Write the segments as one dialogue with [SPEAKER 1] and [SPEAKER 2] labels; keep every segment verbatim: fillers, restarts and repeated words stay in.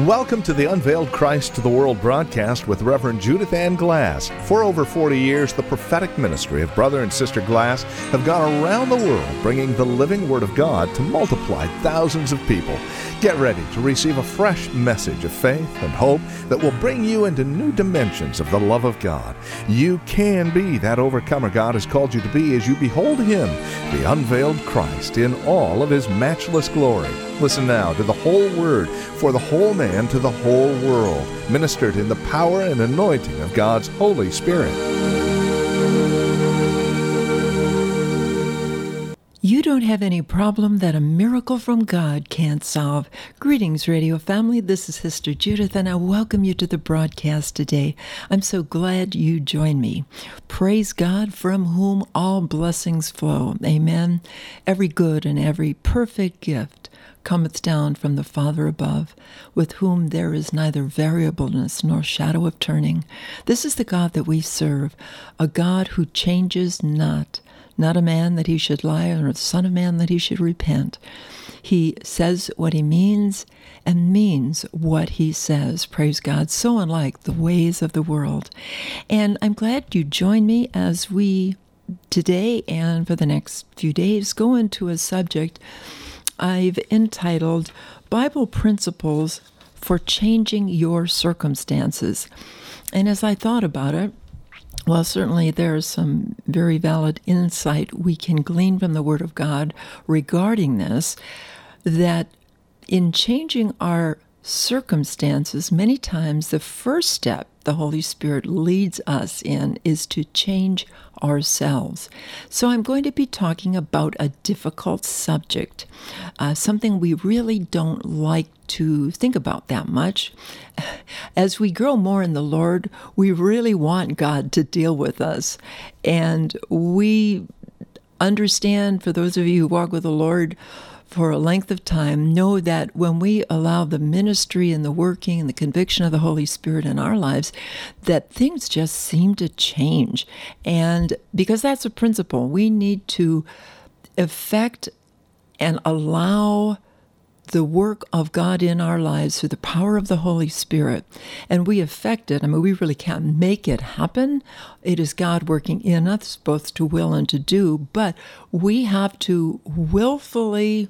[SPEAKER 1] Welcome to the Unveiled Christ to the World broadcast with Reverend Judith Ann Glass. For over forty years, the prophetic ministry of Brother and Sister Glass have gone around the world bringing the living Word of God to multiply thousands of people. Get ready to receive a fresh message of faith and hope that will bring you into new dimensions of the love of God. You can be that overcomer God has called you to be as you behold Him, the unveiled Christ, in all of His matchless glory. Listen now to the whole Word for the whole man to the whole world, ministered in the power and anointing of God's Holy Spirit.
[SPEAKER 2] You don't have any problem that a miracle from God can't solve. Greetings, radio family. This is Sister Judith, and I welcome you to the broadcast today. I'm so glad you joined me. Praise God, from whom all blessings flow. Amen. Every good and every perfect gift cometh down from the Father above, with whom there is neither variableness nor shadow of turning. This is the God that we serve, a God who changes not, not a man that he should lie, or a son of man that he should repent. He says what he means and means what he says. Praise God. So unlike the ways of the world. And I'm glad you joined me as we today and for the next few days go into a subject I've entitled Bible Principles for Changing Your Circumstances. And as I thought about it, well, certainly there is some very valid insight we can glean from the Word of God regarding this, that in changing our circumstances, many times the first step the Holy Spirit leads us in is to change ourselves. So I'm going to be talking about a difficult subject, uh, something we really don't like to think about that much. As we grow more in the Lord, we really want God to deal with us. And we understand, for those of you who walk with the Lord for a length of time, know that when we allow the ministry and the working and the conviction of the Holy Spirit in our lives, that things just seem to change. And because that's a principle, we need to effect and allow the work of God in our lives through the power of the Holy Spirit. And we effect it. I mean, we really can't make it happen. It is God working in us, both to will and to do. But we have to willfully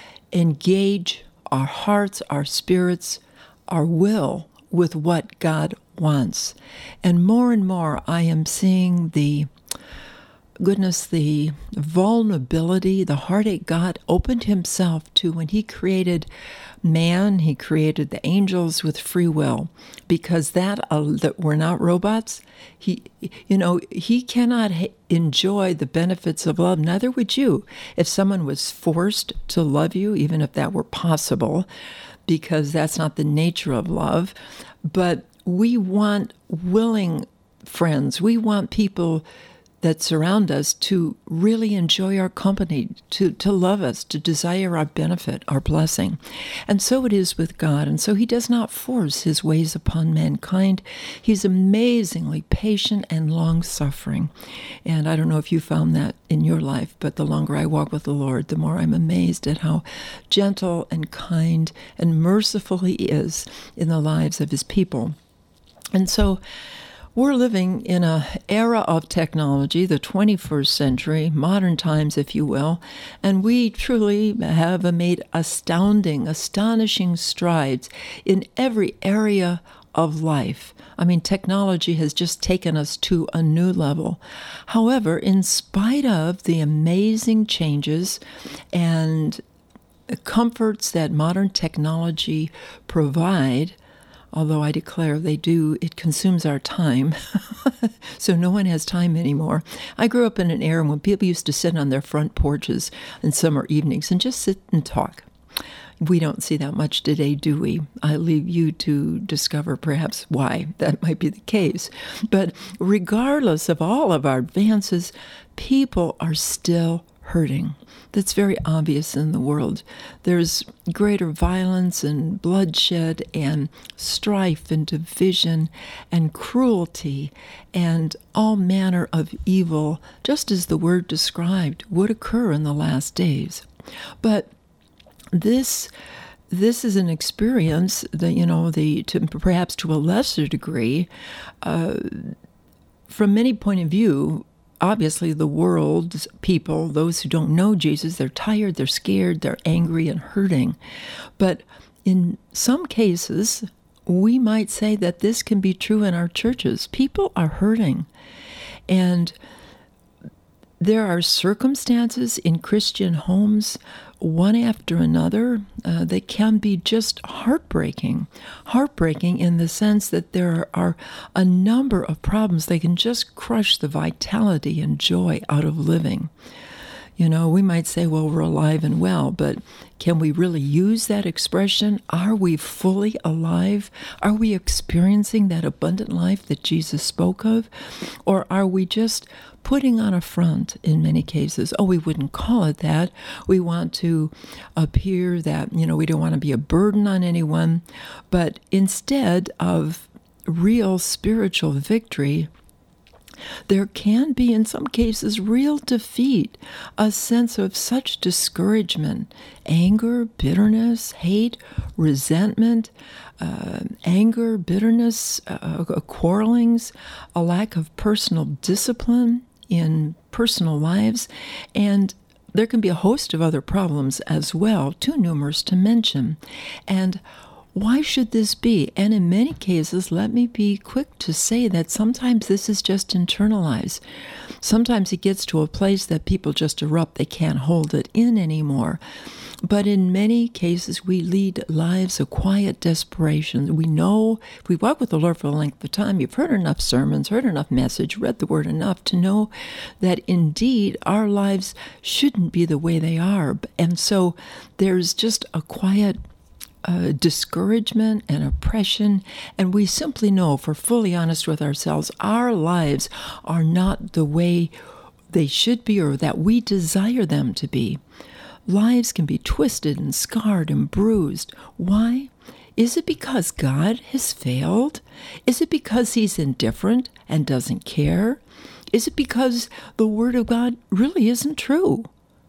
[SPEAKER 2] engage our hearts, our spirits, our will with what God wants. And more and more, I am seeing the goodness, the vulnerability, the heartache God opened himself to when he created man. He created the angels with free will, because that, uh, that we're not robots. He, you know, he cannot ha- enjoy the benefits of love. Neither would you if someone was forced to love you, even if that were possible, because that's not the nature of love. But we want willing friends. We want people that surround us to really enjoy our company, to, to love us, to desire our benefit, our blessing. And so it is with God. And so he does not force his ways upon mankind. He's amazingly patient and long-suffering. And I don't know if you found that in your life, but the longer I walk with the Lord, the more I'm amazed at how gentle and kind and merciful he is in the lives of his people. And so we're living in an era of technology, the twenty-first century, modern times, if you will, and we truly have made astounding, astonishing strides in every area of life. I mean, technology has just taken us to a new level. However, in spite of the amazing changes and comforts that modern technology provide, although I declare they do, it consumes our time. So no one has time anymore. I grew up in an era when people used to sit on their front porches in summer evenings and just sit and talk. We don't see that much today, do we? I leave you to discover perhaps why that might be the case. But regardless of all of our advances, people are still hurting. That's very obvious in the world. There's greater violence and bloodshed and strife and division and cruelty and all manner of evil, just as the word described would occur in the last days. But this this is an experience that, you know, the to, perhaps to a lesser degree, uh, from many point of view, obviously the world's people, those who don't know Jesus, they're tired, they're scared, they're angry and hurting. But in some cases, we might say that this can be true in our churches. People are hurting. And there are circumstances in Christian homes, one after another, uh, that can be just heartbreaking. Heartbreaking in the sense that there are a number of problems that can just crush the vitality and joy out of living. You know, we might say, well, we're alive and well, but can we really use that expression? Are we fully alive? Are we experiencing that abundant life that Jesus spoke of? Or are we just putting on a front in many cases? Oh, we wouldn't call it that. We want to appear that, you know, we don't want to be a burden on anyone. But instead of real spiritual victory, there can be, in some cases, real defeat, a sense of such discouragement, anger, bitterness, hate, resentment, uh, anger, bitterness, uh, quarrelings, a lack of personal discipline in personal lives, and there can be a host of other problems as well, too numerous to mention. And why should this be? And in many cases, let me be quick to say that sometimes this is just internalized. Sometimes it gets to a place that people just erupt. They can't hold it in anymore. But in many cases, we lead lives of quiet desperation. We know if we walk with the Lord for a length of time, you've heard enough sermons, heard enough message, read the Word enough to know that indeed our lives shouldn't be the way they are. And so there's just a quiet Uh, discouragement and oppression, and we simply know, if we're fully honest with ourselves, our lives are not the way they should be or that we desire them to be. Lives can be twisted and scarred and bruised. Why? Is it because God has failed? Is it because He's indifferent and doesn't care? Is it because the Word of God really isn't true?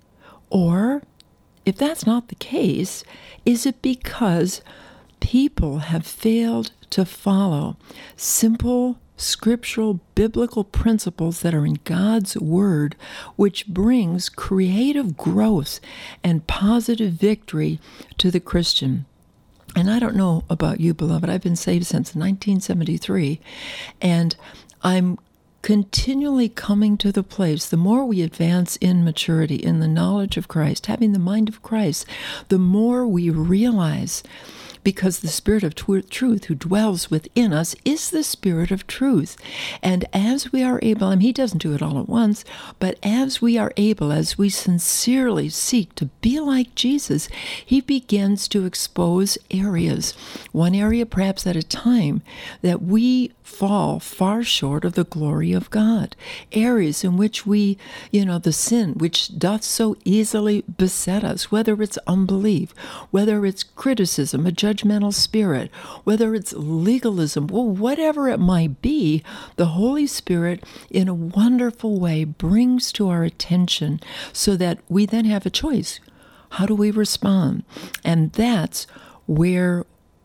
[SPEAKER 2] Or, if that's not the case, is it because people have failed to follow simple, scriptural, biblical principles that are in God's Word, which brings creative growth and positive victory to the Christian? And I don't know about you, beloved. I've been saved since nineteen seventy-three, and I'm continually coming to the place, the more we advance in maturity, in the knowledge of Christ, having the mind of Christ, the more we realize, because the Spirit of truth who dwells within us is the Spirit of truth. And as we are able, and He doesn't do it all at once, but as we are able, as we sincerely seek to be like Jesus, He begins to expose areas, one area perhaps at a time, that we fall far short of the glory of God. Areas in which we, you know, the sin which doth so easily beset us, whether it's unbelief, whether it's criticism, a judgmental spirit, whether it's legalism, well, whatever it might be, the Holy Spirit in a wonderful way brings to our attention so that we then have a choice. How do we respond? And that's where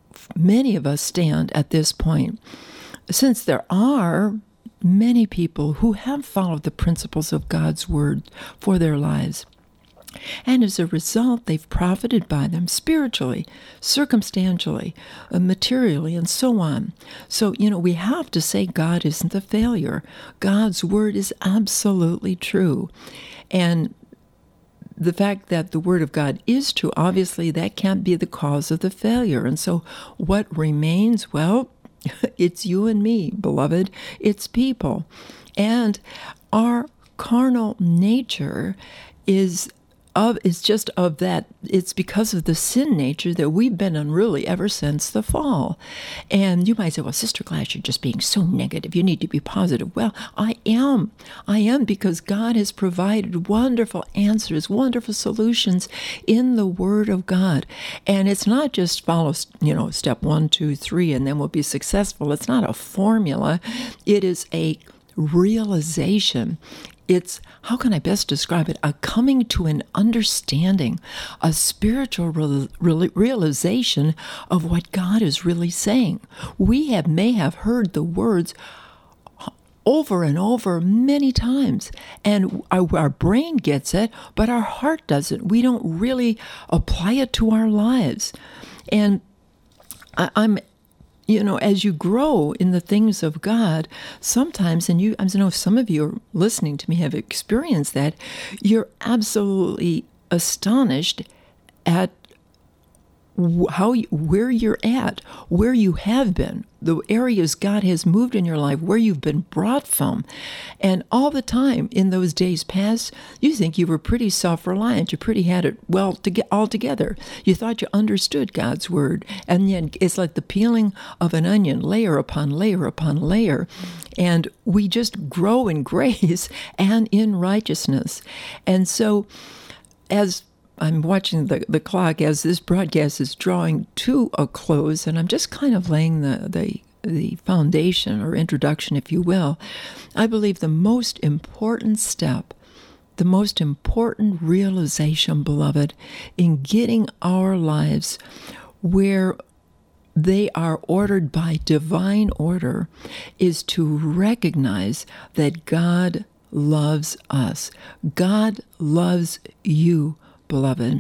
[SPEAKER 2] many of us stand at this point. Since there are many people who have followed the principles of God's Word for their lives, and as a result, they've profited by them spiritually, circumstantially, uh, materially, and so on. So, you know, we have to say God isn't a failure. God's Word is absolutely true. And the fact that the Word of God is true, obviously, that can't be the cause of the failure. And so what remains? Well, it's you and me, beloved. It's people. And our carnal nature is of is just of that. It's because of the sin nature that we've been unruly ever since the fall. And you might say, well, Sister Glass, you're just being so negative. You need to be positive. Well, I am. I am because God has provided wonderful answers, wonderful solutions in the Word of God. And it's not just follow, you know, step one, two, three, and then we'll be successful. It's not a formula. It is a realization it's, how can I best describe it? A coming to an understanding, a spiritual real, real, realization of what God is really saying. We have may have heard the words over and over many times, and our, our brain gets it, but our heart doesn't. We don't really apply it to our lives. And I, I'm You know, as you grow in the things of God, sometimes, and you, I know some of you are listening to me have experienced that, you're absolutely astonished at how you, where you're at, where you have been, the areas God has moved in your life, where you've been brought from. And all the time in those days past, you think you were pretty self-reliant. You pretty had it well to get all together. You thought you understood God's word. And then it's like the peeling of an onion, layer upon layer upon layer. And we just grow in grace and in righteousness. And so as I'm watching the, the clock as this broadcast is drawing to a close, and I'm just kind of laying the, the, the foundation or introduction, if you will. I believe the most important step, the most important realization, beloved, in getting our lives where they are ordered by divine order is to recognize that God loves us. God loves you, beloved.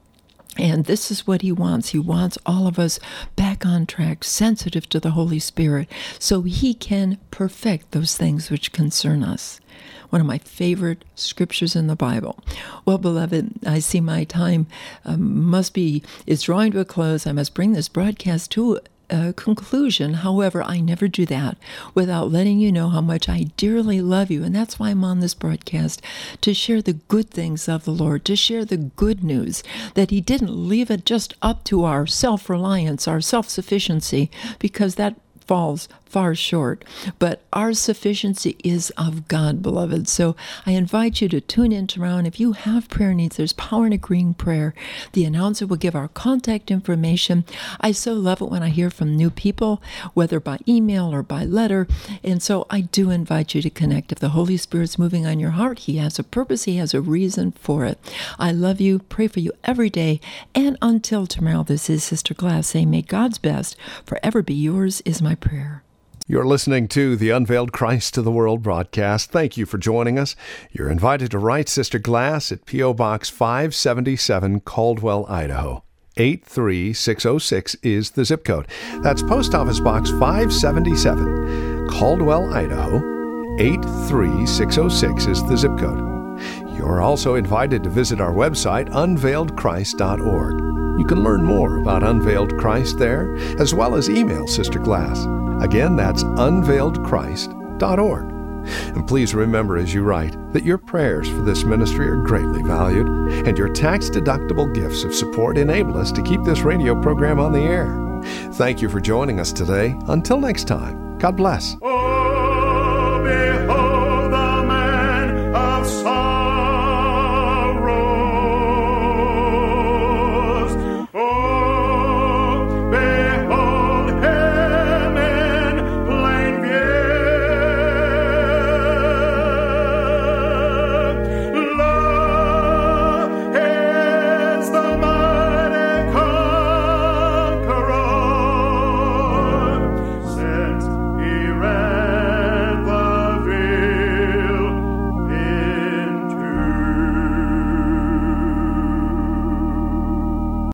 [SPEAKER 2] And this is what he wants. He wants all of us back on track, sensitive to the Holy Spirit, so he can perfect those things which concern us. One of my favorite scriptures in the Bible. Well, beloved, I see my time um, must be, is drawing to a close. I must bring this broadcast to a conclusion. However, I never do that without letting you know how much I dearly love you. And that's why I'm on this broadcast, to share the good things of the Lord, to share the good news that he didn't leave it just up to our self-reliance, our self-sufficiency, because that falls far short. But our sufficiency is of God, beloved. So I invite you to tune in tomorrow. And if you have prayer needs, there's power in agreeing prayer. The announcer will give our contact information. I so love it when I hear from new people, whether by email or by letter. And so I do invite you to connect. If the Holy Spirit's moving on your heart, he has a purpose. He has a reason for it. I love you. Pray for you every day. And until tomorrow, this is Sister Glass saying, may God's best forever be yours is my prayer.
[SPEAKER 1] You're listening to the Unveiled Christ to the World broadcast. Thank you for joining us. You're invited to write Sister Glass at P O. Box five seventy-seven, Caldwell, Idaho. eight three six oh six is the zip code. That's Post Office Box five seventy-seven, Caldwell, Idaho. eight three six oh six is the zip code. You're also invited to visit our website, unveiled christ dot org. You can learn more about Unveiled Christ there, as well as email Sister Glass. Again, that's unveiled christ dot org. And please remember as you write that your prayers for this ministry are greatly valued, and your tax-deductible gifts of support enable us to keep this radio program on the air. Thank you for joining us today. Until next time, God bless.
[SPEAKER 3] Oh, behold.